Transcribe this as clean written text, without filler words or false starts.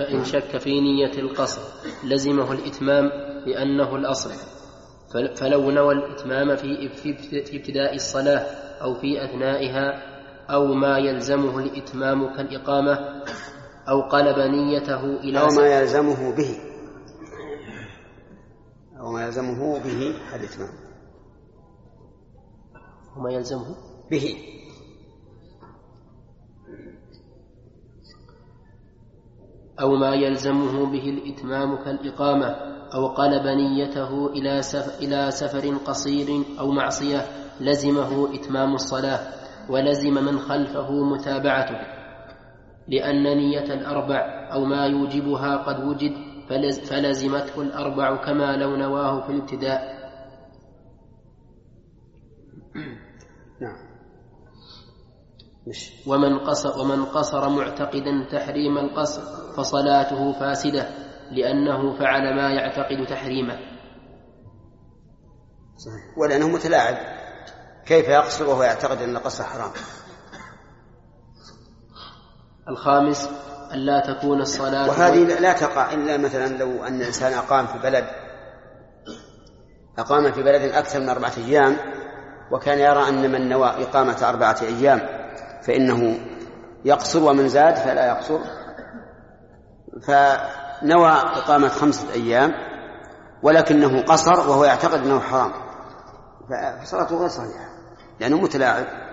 فإن شك في نية القصر لزمه الإتمام لأنه الأصل، فلو نوى الإتمام في ابتداء الصلاة أو في أثنائها أو ما يلزمه الإتمام كالإقامة أو قلب نيته إلى أو ما يلزمه به الإتمام وما يلزمه به أو ما يلزمه به الإتمام كالإقامة أو قلب نيته إلى سفر قصير أو معصية لزمه إتمام الصلاة، ولزم من خلفه متابعته، لأن نية الأربع أو ما يوجبها قد وجد فلزمته الأربع كما لو نواه في الابتداء. ومن قصر معتقدا تحريم القصر فصلاته فاسدة، لأنه فعل ما يعتقد تحريمه. صحيح. ولأنه متلاعب، كيف يقصر وهو يعتقد أن القصر حرام؟ الخامس ألا تكون الصلاة، وهذه لا تقع إلا مثلا لو أن الإنسان أقام في بلد أكثر من 4 أيام، وكان يرى أن من نوى إقامة 4 أيام فإنه يقصر، ومن زاد فلا يقصر، فنوى إقامة 5 أيام ولكنه قصر وهو يعتقد أنه حرام، فصلاته غير صحيحة لأنه متلاعب.